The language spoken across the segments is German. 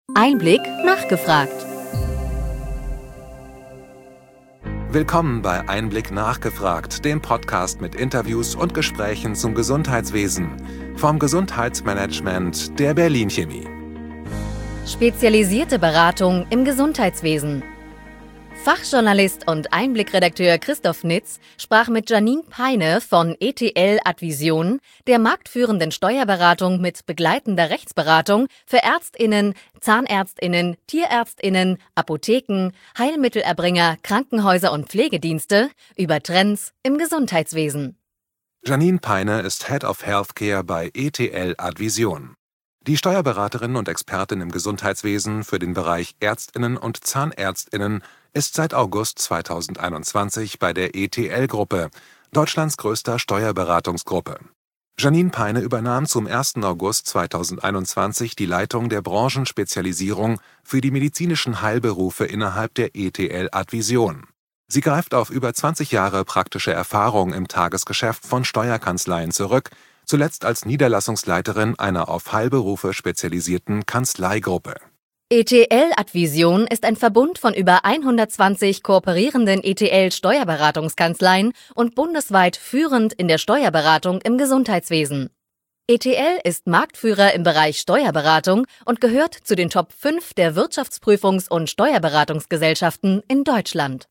Einblick nachgefragt. Willkommen bei Einblick nachgefragt, dem Podcast mit Interviews und Gesprächen zum Gesundheitswesen vom Gesundheitsmanagement der Berlin Chemie. Spezialisierte Beratung im Gesundheitswesen. Fachjournalist und Einblickredakteur Christoph Nitz sprach mit Janine Peine von ETL Advision, der marktführenden Steuerberatung mit begleitender Rechtsberatung für ÄrztInnen, ZahnärztInnen, TierärztInnen, Apotheken, Heilmittelerbringer, Krankenhäuser und Pflegedienste über Trends im Gesundheitswesen. Janine Peine ist Head of Healthcare bei ETL Advision. Die Steuerberaterin und Expertin im Gesundheitswesen für den Bereich ÄrztInnen und ZahnärztInnen ist seit August 2021 bei der ETL-Gruppe, Deutschlands größter Steuerberatungsgruppe. Janine Peine übernahm zum 1. August 2021 die Leitung der Branchenspezialisierung für die medizinischen Heilberufe innerhalb der ETL Advision. Sie greift auf über 20 Jahre praktische Erfahrung im Tagesgeschäft von Steuerkanzleien zurück, zuletzt als Niederlassungsleiterin einer auf Heilberufe spezialisierten Kanzleigruppe. ETL Advision ist ein Verbund von über 120 kooperierenden ETL-Steuerberatungskanzleien und bundesweit führend in der Steuerberatung im Gesundheitswesen. ETL ist Marktführer im Bereich Steuerberatung und gehört zu den Top 5 der Wirtschaftsprüfungs- und Steuerberatungsgesellschaften in Deutschland.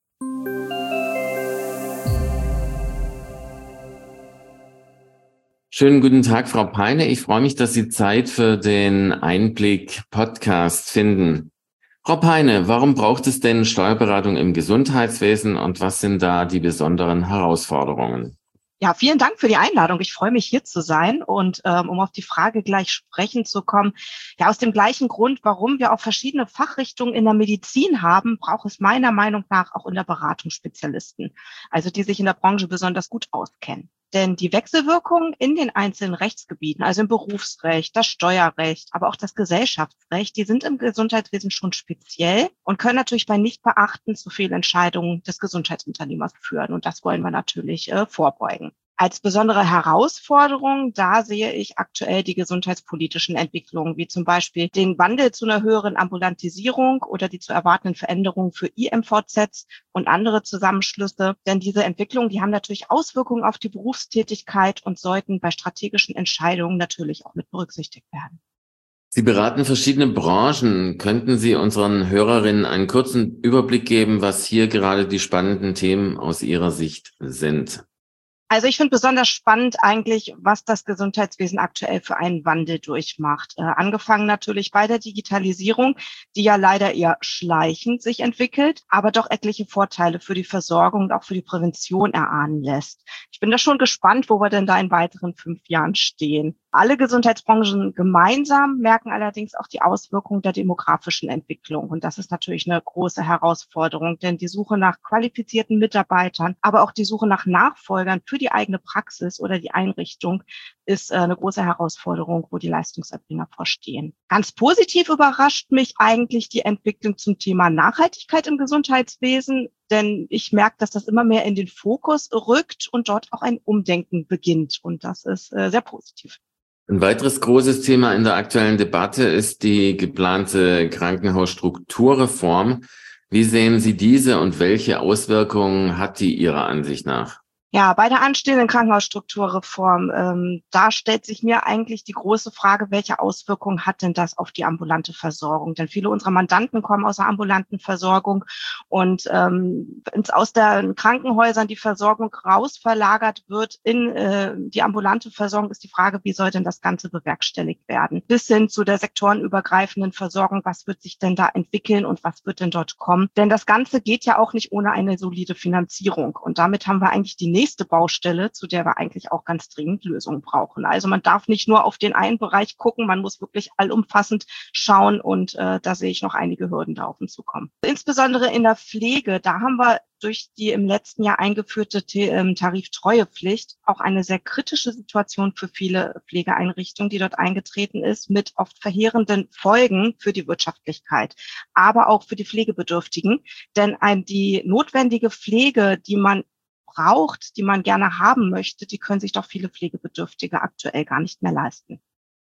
Schönen guten Tag, Frau Peine. Ich freue mich, dass Sie Zeit für den Einblick-Podcast finden. Frau Peine, warum braucht es denn Steuerberatung im Gesundheitswesen und was sind da die besonderen Herausforderungen? Ja, vielen Dank für die Einladung. Ich freue mich, hier zu sein. Und um auf die Frage gleich sprechen zu kommen, ja, aus dem gleichen Grund, warum wir auch verschiedene Fachrichtungen in der Medizin haben, braucht es meiner Meinung nach auch in der Beratung Spezialisten, also die sich in der Branche besonders gut auskennen. Denn die Wechselwirkungen in den einzelnen Rechtsgebieten, also im Berufsrecht, das Steuerrecht, aber auch das Gesellschaftsrecht, die sind im Gesundheitswesen schon speziell und können natürlich bei Nichtbeachten zu Fehlentscheidungen des Gesundheitsunternehmers führen. Und das wollen wir natürlich vorbeugen. Als besondere Herausforderung, da sehe ich aktuell die gesundheitspolitischen Entwicklungen, wie zum Beispiel den Wandel zu einer höheren Ambulantisierung oder die zu erwartenden Veränderungen für IMVZs und andere Zusammenschlüsse. Denn diese Entwicklungen, die haben natürlich Auswirkungen auf die Berufstätigkeit und sollten bei strategischen Entscheidungen natürlich auch mit berücksichtigt werden. Sie beraten verschiedene Branchen. Könnten Sie unseren Hörerinnen einen kurzen Überblick geben, was hier gerade die spannenden Themen aus Ihrer Sicht sind? Also ich finde besonders spannend eigentlich, was das Gesundheitswesen aktuell für einen Wandel durchmacht. Angefangen natürlich bei der Digitalisierung, die ja leider eher schleichend sich entwickelt, aber doch etliche Vorteile für die Versorgung und auch für die Prävention erahnen lässt. Ich bin da schon gespannt, wo wir denn da in weiteren 5 Jahren stehen. Alle Gesundheitsbranchen gemeinsam merken allerdings auch die Auswirkungen der demografischen Entwicklung. Und das ist natürlich eine große Herausforderung, denn die Suche nach qualifizierten Mitarbeitern, aber auch die Suche nach Nachfolgern für die eigene Praxis oder die Einrichtung ist eine große Herausforderung, wo die Leistungserbringer vorstehen. Ganz positiv überrascht mich eigentlich die Entwicklung zum Thema Nachhaltigkeit im Gesundheitswesen, denn ich merke, dass das immer mehr in den Fokus rückt und dort auch ein Umdenken beginnt. Und das ist sehr positiv. Ein weiteres großes Thema in der aktuellen Debatte ist die geplante Krankenhausstrukturreform. Wie sehen Sie diese und welche Auswirkungen hat die Ihrer Ansicht nach? Ja, bei der anstehenden Krankenhausstrukturreform, da stellt sich mir eigentlich die große Frage, welche Auswirkungen hat denn das auf die ambulante Versorgung? Denn viele unserer Mandanten kommen aus der ambulanten Versorgung und wenn aus den Krankenhäusern die Versorgung rausverlagert wird in die ambulante Versorgung, ist die Frage, wie soll denn das Ganze bewerkstelligt werden? Bis hin zu der sektorenübergreifenden Versorgung, was wird sich denn da entwickeln und was wird denn dort kommen? Denn das Ganze geht ja auch nicht ohne eine solide Finanzierung und damit haben wir eigentlich die nächste Baustelle, zu der wir eigentlich auch ganz dringend Lösungen brauchen. Also man darf nicht nur auf den einen Bereich gucken, man muss wirklich allumfassend schauen und da sehe ich noch einige Hürden, da auf uns zukommen. Insbesondere in der Pflege, da haben wir durch die im letzten Jahr eingeführte Tariftreuepflicht auch eine sehr kritische Situation für viele Pflegeeinrichtungen, die dort eingetreten ist, mit oft verheerenden Folgen für die Wirtschaftlichkeit, aber auch für die Pflegebedürftigen. Denn die notwendige Pflege, die man braucht, die man gerne haben möchte, die können sich doch viele Pflegebedürftige aktuell gar nicht mehr leisten.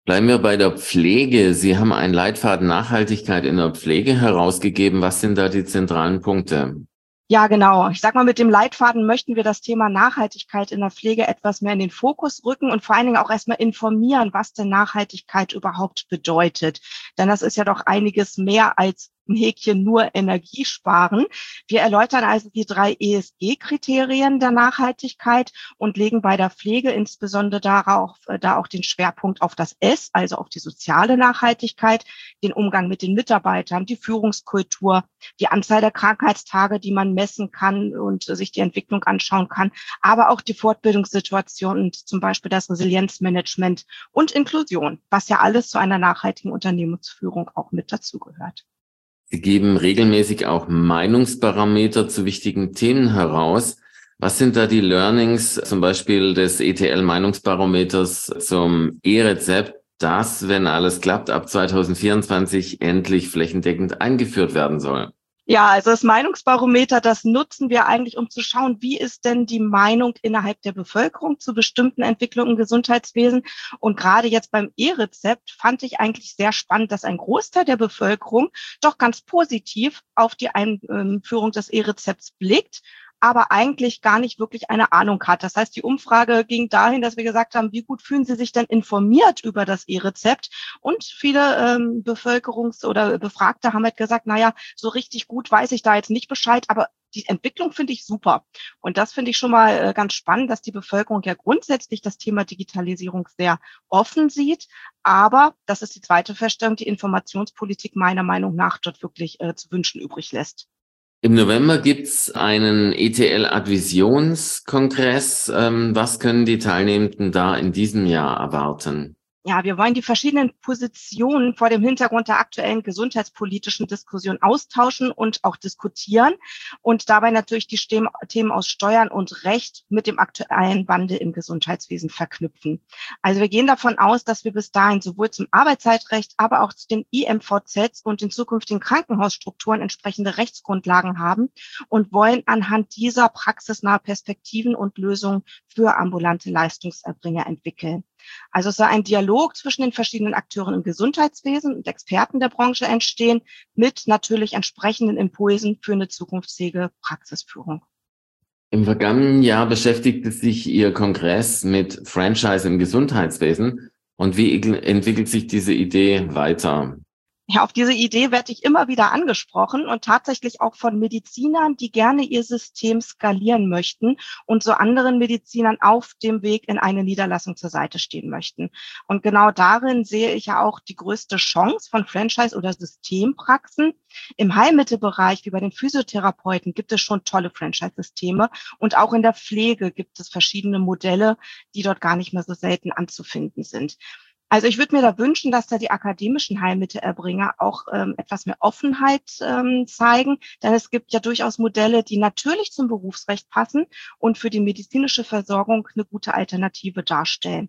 Bleiben wir bei der Pflege. Sie haben einen Leitfaden Nachhaltigkeit in der Pflege herausgegeben. Was sind da die zentralen Punkte? Ja, genau. Ich sag mal, mit dem Leitfaden möchten wir das Thema Nachhaltigkeit in der Pflege etwas mehr in den Fokus rücken und vor allen Dingen auch erstmal informieren, was denn Nachhaltigkeit überhaupt bedeutet. Denn das ist ja doch einiges mehr als ein Häkchen nur Energie sparen. Wir erläutern also die 3 ESG-Kriterien der Nachhaltigkeit und legen bei der Pflege insbesondere da auch den Schwerpunkt auf das S, also auf die soziale Nachhaltigkeit, den Umgang mit den Mitarbeitern, die Führungskultur, die Anzahl der Krankheitstage, die man messen kann und sich die Entwicklung anschauen kann, aber auch die Fortbildungssituation und zum Beispiel das Resilienzmanagement und Inklusion, was ja alles zu einer nachhaltigen Unternehmensführung auch mit dazugehört. Sie geben regelmäßig auch Meinungsbarometer zu wichtigen Themen heraus. Was sind da die Learnings, zum Beispiel des ETL-Meinungsbarometers zum E-Rezept, das, wenn alles klappt, ab 2024 endlich flächendeckend eingeführt werden soll? Ja, also das Meinungsbarometer, das nutzen wir eigentlich, um zu schauen, wie ist denn die Meinung innerhalb der Bevölkerung zu bestimmten Entwicklungen im Gesundheitswesen. Und gerade jetzt beim E-Rezept fand ich eigentlich sehr spannend, dass ein Großteil der Bevölkerung doch ganz positiv auf die Einführung des E-Rezepts blickt, aber eigentlich gar nicht wirklich eine Ahnung hat. Das heißt, die Umfrage ging dahin, dass wir gesagt haben, wie gut fühlen Sie sich denn informiert über das E-Rezept? Und viele oder Befragte haben halt gesagt, naja, so richtig gut weiß ich da jetzt nicht Bescheid, aber die Entwicklung finde ich super. Und das finde ich schon mal ganz spannend, dass die Bevölkerung ja grundsätzlich das Thema Digitalisierung sehr offen sieht. Aber, das ist die zweite Feststellung, die Informationspolitik meiner Meinung nach dort wirklich zu wünschen übrig lässt. Im November gibt's einen ETL-Advisionskongress. Was können die Teilnehmenden da in diesem Jahr erwarten? Ja, wir wollen die verschiedenen Positionen vor dem Hintergrund der aktuellen gesundheitspolitischen Diskussion austauschen und auch diskutieren und dabei natürlich die Themen aus Steuern und Recht mit dem aktuellen Wandel im Gesundheitswesen verknüpfen. Also wir gehen davon aus, dass wir bis dahin sowohl zum Arbeitszeitrecht, aber auch zu den IMVZs und den zukünftigen Krankenhausstrukturen entsprechende Rechtsgrundlagen haben und wollen anhand dieser praxisnahe Perspektiven und Lösungen für ambulante Leistungserbringer entwickeln. Also es soll ein Dialog zwischen den verschiedenen Akteuren im Gesundheitswesen und Experten der Branche entstehen, mit natürlich entsprechenden Impulsen für eine zukunftsfähige Praxisführung. Im vergangenen Jahr beschäftigte sich Ihr Kongress mit Franchise im Gesundheitswesen. Und wie entwickelt sich diese Idee weiter? Ja, auf diese Idee werde ich immer wieder angesprochen und tatsächlich auch von Medizinern, die gerne ihr System skalieren möchten und so anderen Medizinern auf dem Weg in eine Niederlassung zur Seite stehen möchten. Und genau darin sehe ich ja auch die größte Chance von Franchise- oder Systempraxen. Im Heilmittelbereich, wie bei den Physiotherapeuten, gibt es schon tolle Franchise-Systeme und auch in der Pflege gibt es verschiedene Modelle, die dort gar nicht mehr so selten anzufinden sind. Also ich würde mir da wünschen, dass da die akademischen Heilmittelerbringer auch etwas mehr Offenheit zeigen, denn es gibt ja durchaus Modelle, die natürlich zum Berufsrecht passen und für die medizinische Versorgung eine gute Alternative darstellen.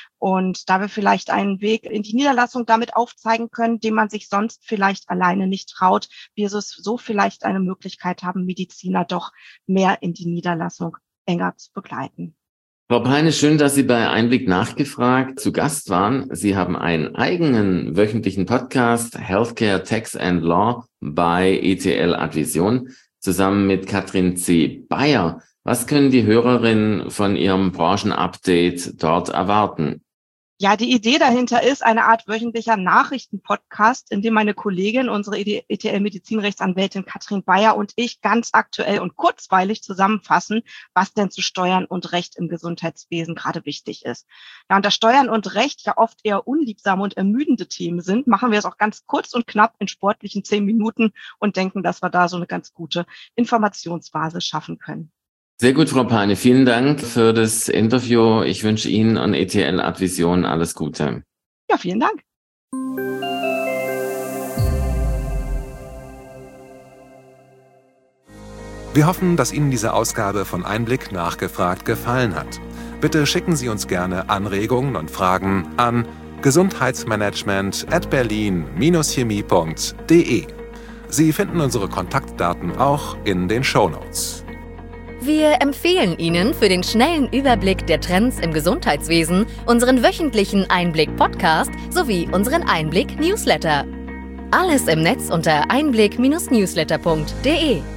Und da wir vielleicht einen Weg in die Niederlassung damit aufzeigen können, den man sich sonst vielleicht alleine nicht traut, wir so vielleicht eine Möglichkeit haben, Mediziner doch mehr in die Niederlassung enger zu begleiten. Frau Peine, schön, dass Sie bei Einblick nachgefragt zu Gast waren. Sie haben einen eigenen wöchentlichen Podcast, Healthcare, Tax and Law bei ETL Advision, zusammen mit Katrin C. Bayer. Was können die Hörerinnen von Ihrem Branchenupdate dort erwarten? Ja, die Idee dahinter ist eine Art wöchentlicher Nachrichtenpodcast, in dem meine Kollegin, unsere ETL-Medizinrechtsanwältin Katrin Bayer und ich ganz aktuell und kurzweilig zusammenfassen, was denn zu Steuern und Recht im Gesundheitswesen gerade wichtig ist. Ja, und da Steuern und Recht ja oft eher unliebsame und ermüdende Themen sind, machen wir es auch ganz kurz und knapp in sportlichen 10 Minuten und denken, dass wir da so eine ganz gute Informationsbasis schaffen können. Sehr gut, Frau Peine. Vielen Dank für das Interview. Ich wünsche Ihnen und ETL Advision alles Gute. Ja, vielen Dank. Wir hoffen, dass Ihnen diese Ausgabe von Einblick nachgefragt gefallen hat. Bitte schicken Sie uns gerne Anregungen und Fragen an gesundheitsmanagement@berlin-chemie.de. Sie finden unsere Kontaktdaten auch in den Shownotes. Wir empfehlen Ihnen für den schnellen Überblick der Trends im Gesundheitswesen unseren wöchentlichen Einblick-Podcast sowie unseren Einblick-Newsletter. Alles im Netz unter einblick-newsletter.de.